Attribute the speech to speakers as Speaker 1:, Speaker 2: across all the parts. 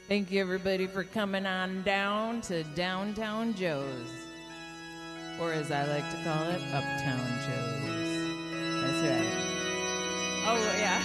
Speaker 1: Thank you, everybody, for coming on down to Downtown Joe's, or as I like to call it, Uptown Joe's. That's right. Oh, yeah.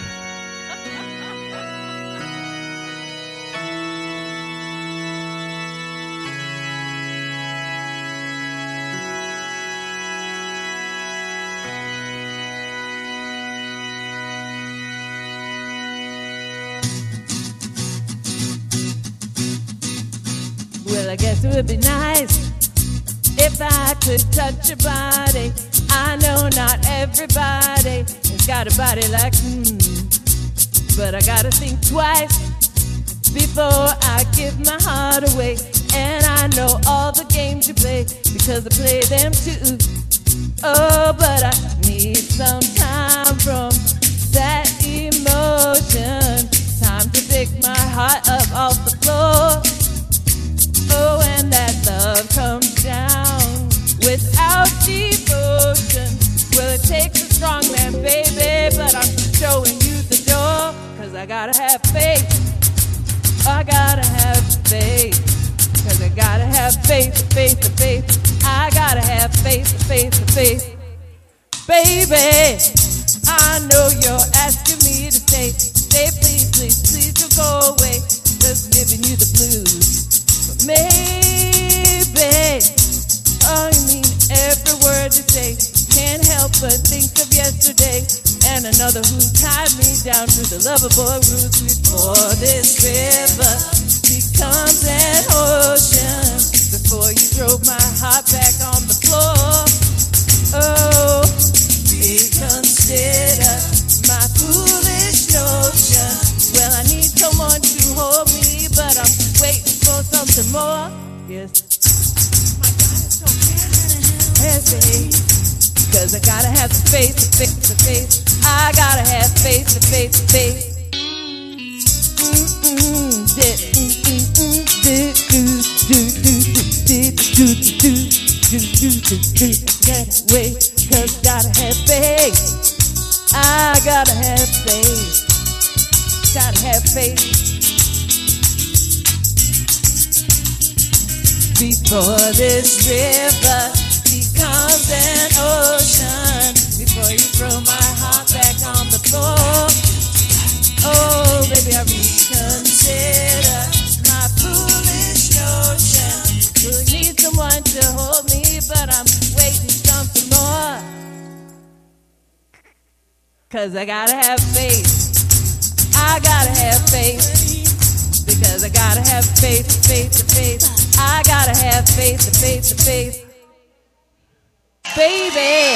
Speaker 1: Well, I guess it would be nice if I could touch your body. I know not everybody has got a body like but I gotta think twice before I give my heart away. And I know all the games you play because I play them too. Oh, but I need some time from that emotion. Time to pick my heart up off the floor. Oh, and that love comes down without devotion. Well, it takes a strong man, baby, but I'm showing you the door. Cause I gotta have faith. I gotta have faith. Cause I gotta have faith, faith, faith. I gotta have faith, faith, faith. Baby, I know you're asking me to stay. Stay, please, please, please don't go away. Just giving you the blues. Maybe, oh, you mean every word you say. Can't help but think of yesterday and another who tied me down to the lover boy roots before this river becomes an ocean. Before you drove my heart back on the floor. Oh, reconsider my foolish notion. Well, I need someone to hold me, but I'm waiting for something more. Yes. My God, it's so bad. Cause I gotta have the faith, the faith, the faith. I gotta have faith, the faith, the faith. That way, cause gotta have faith. I gotta have faith. Gotta have faith. Before this river becomes an ocean, before you throw my heart back on the floor. Oh, baby, I reconsider my foolish notion. You need someone to hold me, but I'm waiting something more. Cause I gotta have faith. I gotta have faith. Because I gotta have faith, faith, faith. I gotta have faith, faith, faith. Baby.